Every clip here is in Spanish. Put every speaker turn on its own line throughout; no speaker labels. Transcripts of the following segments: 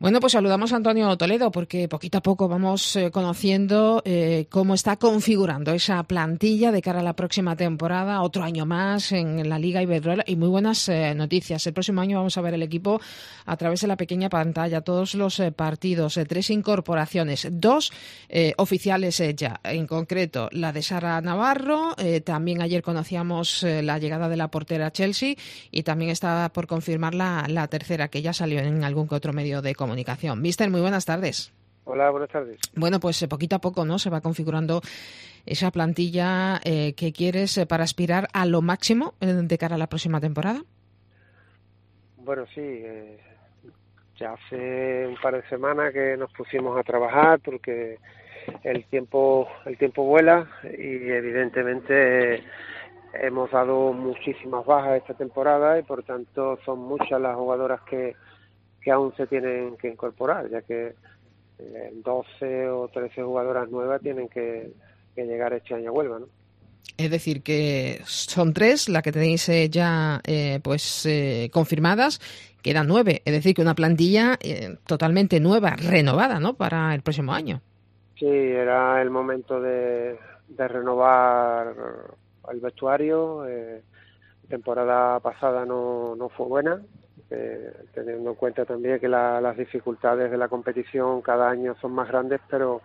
Bueno, pues saludamos a Antonio Toledo porque poquito a poco vamos conociendo cómo está configurando esa plantilla de cara a la próxima temporada, otro año más en la Liga Iberdrola y muy buenas noticias. El próximo año vamos a ver el equipo a través de la pequeña pantalla, todos los partidos, 3 incorporaciones, 2 oficiales ya, en concreto la de Sara Navarro, también ayer conocíamos la llegada de la portera Chelsea y también está por confirmar la tercera que ya salió en algún que otro medio de comunicación. Mister, muy buenas tardes.
Hola, buenas tardes.
Bueno, pues poquito a poco, ¿no? Se va configurando esa plantilla que quieres para aspirar a lo máximo de cara a la próxima temporada.
Bueno, sí, ya hace un par de semanas que nos pusimos a trabajar porque el tiempo vuela y evidentemente hemos dado muchísimas bajas esta temporada y por tanto son muchas las jugadoras que aún se tienen que incorporar, ya que 12 o 13 jugadoras nuevas tienen que llegar este año a Huelva, ¿no?
Es decir, que son 3 las que tenéis ya confirmadas, quedan 9, es decir, que una plantilla totalmente nueva, renovada, ¿no?, para el próximo año.
Sí, era el momento de renovar el vestuario. Temporada pasada no fue buena, teniendo en cuenta también que las dificultades de la competición cada año son más grandes, pero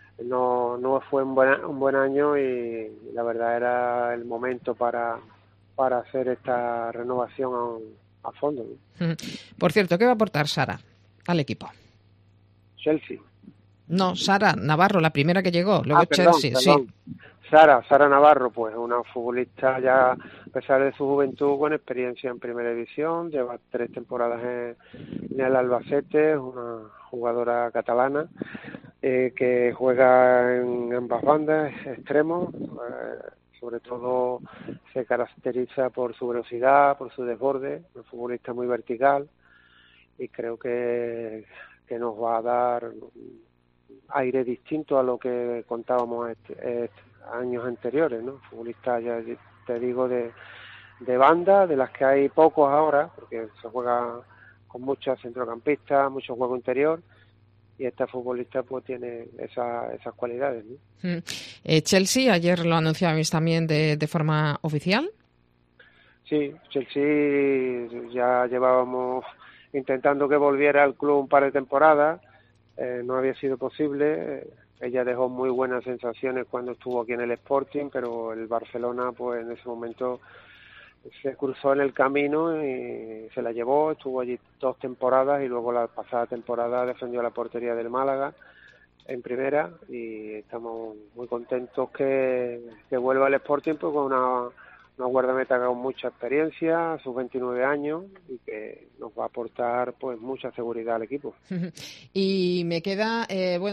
no fue un buen año y la verdad era el momento para hacer esta renovación a fondo, ¿no?
Por cierto, ¿qué va a aportar Sara al equipo?
Chelsea.
No, Sara Navarro, la primera que llegó, luego Chelsea,
perdón. Sí. Sara Navarro, pues una futbolista ya, a pesar de su juventud, con experiencia en primera división, lleva 3 temporadas en el Albacete, es una jugadora catalana que juega en ambas bandas, extremos, sobre todo se caracteriza por su velocidad, por su desborde, una futbolista muy vertical y creo que nos va a dar aire distinto a lo que contábamos años anteriores, ¿no? Futbolistas, ya te digo, de banda, de las que hay pocos ahora, porque se juega con muchos centrocampistas, mucho juego interior, y esta futbolista pues tiene esas cualidades, ¿no?
Chelsea, ayer lo anunciabais también de forma oficial.
Sí, Chelsea ya llevábamos intentando que volviera al club un par de temporadas, no había sido posible. Ella dejó muy buenas sensaciones cuando estuvo aquí en el Sporting, pero el Barcelona pues en ese momento se cruzó en el camino y se la llevó, estuvo allí 2 temporadas y luego la pasada temporada defendió la portería del Málaga en primera y estamos muy contentos que vuelva al Sporting pues con una guardameta con mucha experiencia, a sus 29 años, y que nos va a aportar pues mucha seguridad al equipo.
Y me queda,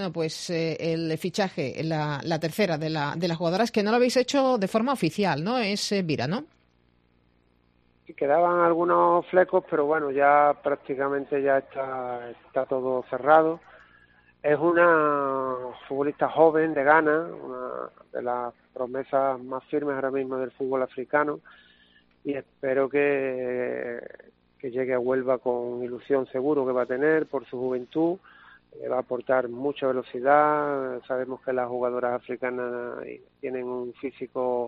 el fichaje, la tercera de las jugadoras, que no lo habéis hecho de forma oficial, ¿no? Es Vira, ¿no?
Sí, quedaban algunos flecos, pero bueno, ya prácticamente ya está todo cerrado. Es una futbolista joven de Ghana, una de las promesas más firmes ahora mismo del fútbol africano y espero que llegue a Huelva con ilusión, seguro que va a tener por su juventud, va a aportar mucha velocidad. Sabemos que las jugadoras africanas tienen un físico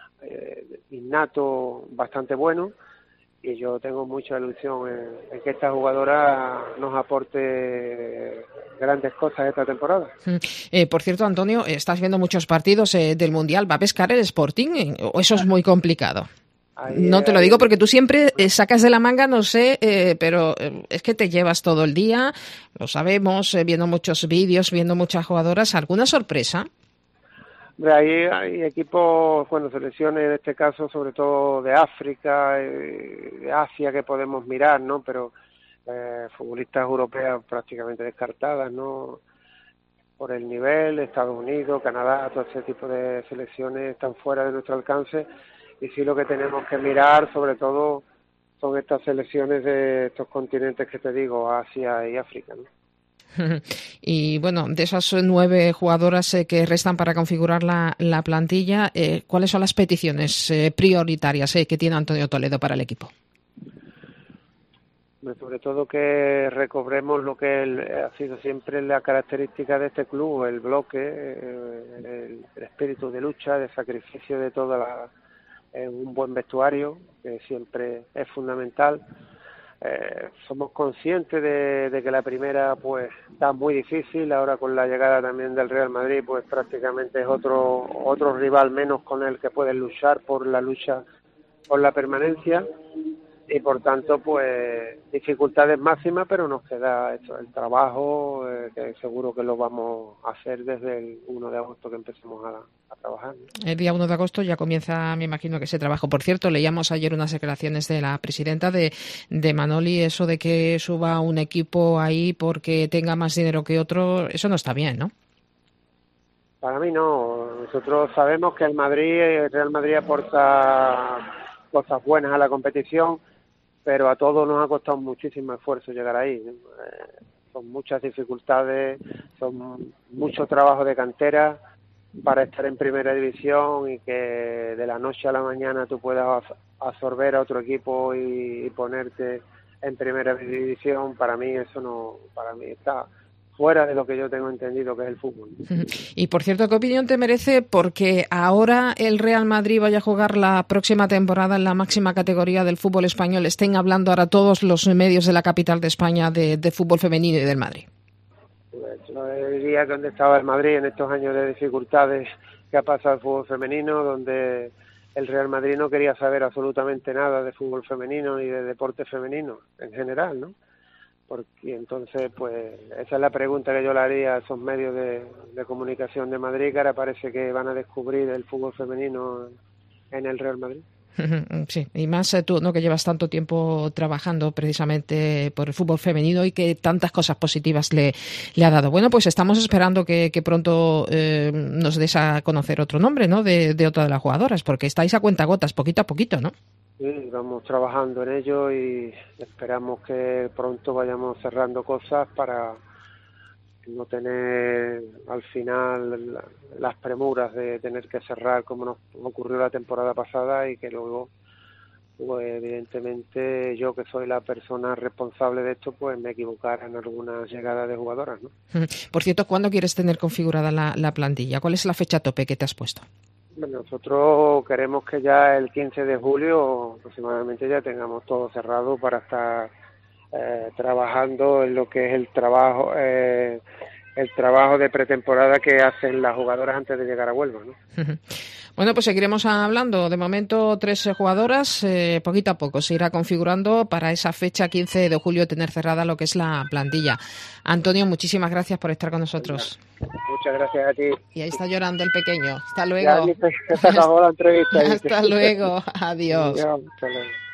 innato bastante bueno y yo tengo mucha ilusión en que esta jugadora nos aporte grandes cosas esta temporada.
Por cierto, Antonio, estás viendo muchos partidos del Mundial. ¿Va a pescar el Sporting o eso es muy complicado? No te lo digo porque tú siempre sacas de la manga, no sé, pero es que te llevas todo el día, lo sabemos, viendo muchos vídeos, viendo muchas jugadoras. ¿Alguna sorpresa?
Hay equipos, selecciones en este caso, sobre todo de África, de Asia, que podemos mirar, ¿no? Pero futbolistas europeas prácticamente descartadas, ¿no? Por el nivel, Estados Unidos, Canadá, todo ese tipo de selecciones están fuera de nuestro alcance y sí lo que tenemos que mirar, sobre todo, son estas selecciones de estos continentes que te digo, Asia y África, ¿no?
Y bueno, de esas 9 jugadoras que restan para configurar la plantilla, ¿cuáles son las peticiones prioritarias que tiene Antonio Toledo para el equipo?
Sobre todo que recobremos lo que ha sido siempre la característica de este club, el bloque, el espíritu de lucha, de sacrificio de un buen vestuario, que siempre es fundamental. Somos conscientes de que la primera pues está muy difícil, ahora con la llegada también del Real Madrid pues prácticamente es otro rival menos con el que pueden luchar por la permanencia, y por tanto pues dificultades máximas, pero nos queda el trabajo, que seguro que lo vamos a hacer desde el 1 de agosto que empecemos a trabajar, ¿no?
El día 1 de agosto ya comienza, me imagino, que ese trabajo. Por cierto, leíamos ayer unas declaraciones de la presidenta de Manoli, eso de que suba un equipo ahí porque tenga más dinero que otro, eso no está bien, ¿no?
Para mí no. Nosotros sabemos que el Real Madrid aporta cosas buenas a la competición, pero a todos nos ha costado muchísimo esfuerzo llegar ahí. Son muchas dificultades, son mucho trabajo de cantera para estar en primera división, y que de la noche a la mañana tú puedas absorber a otro equipo y ponerte en primera división. Para mí está fuera de lo que yo tengo entendido que es el fútbol.
Y por cierto, ¿qué opinión te merece porque ahora el Real Madrid vaya a jugar la próxima temporada en la máxima categoría del fútbol español? Estén hablando ahora todos los medios de la capital de España de fútbol femenino y del Madrid.
Pues yo diría que donde estaba el Madrid en estos años de dificultades que ha pasado el fútbol femenino, donde el Real Madrid no quería saber absolutamente nada de fútbol femenino ni de deporte femenino en general, ¿no? Porque entonces, pues, esa es la pregunta que yo le haría a esos medios de comunicación de Madrid, que ahora parece que van a descubrir el fútbol femenino en el Real Madrid.
Sí, y más tú, ¿no?, que llevas tanto tiempo trabajando precisamente por el fútbol femenino y que tantas cosas positivas le ha dado. Bueno, pues estamos esperando que pronto nos des a conocer otro nombre, ¿no?, de otra de las jugadoras, porque estáis a cuentagotas, poquito a poquito, ¿no?
Sí, vamos trabajando en ello y esperamos que pronto vayamos cerrando cosas para no tener al final las premuras de tener que cerrar como nos ocurrió la temporada pasada, y que luego, pues evidentemente yo, que soy la persona responsable de esto, pues me equivocara en alguna llegada de jugadoras, ¿no?
Por cierto, ¿cuándo quieres tener configurada la plantilla? ¿Cuál es la fecha tope que te has puesto?
Bueno, nosotros queremos que ya el 15 de julio aproximadamente ya tengamos todo cerrado para estar trabajando en lo que es el trabajo de pretemporada que hacen las jugadoras antes de llegar a Huelva, ¿no?
Bueno, pues seguiremos hablando. De momento 3 jugadoras, poquito a poco se irá configurando para esa fecha 15 de julio tener cerrada lo que es la plantilla. Antonio, muchísimas gracias por estar con nosotros.
Muchas gracias a ti.
Y ahí está llorando el pequeño. Hasta luego.
Ya se acabó la entrevista.
Hasta luego. Adiós.
Hasta luego.